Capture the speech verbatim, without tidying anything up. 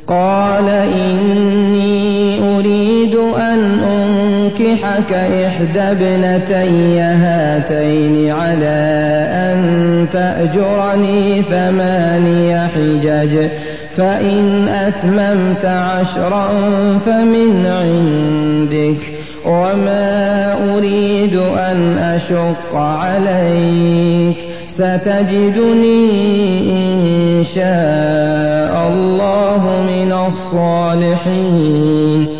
قال إني أريد أن أنكحك إحدى ابنتي هاتين على أن تأجرني ثماني حجج فإن أتممت عشرا فمن عندك وما أريد أن أشق عليك ستجدني إن شاء الله من الصالحين.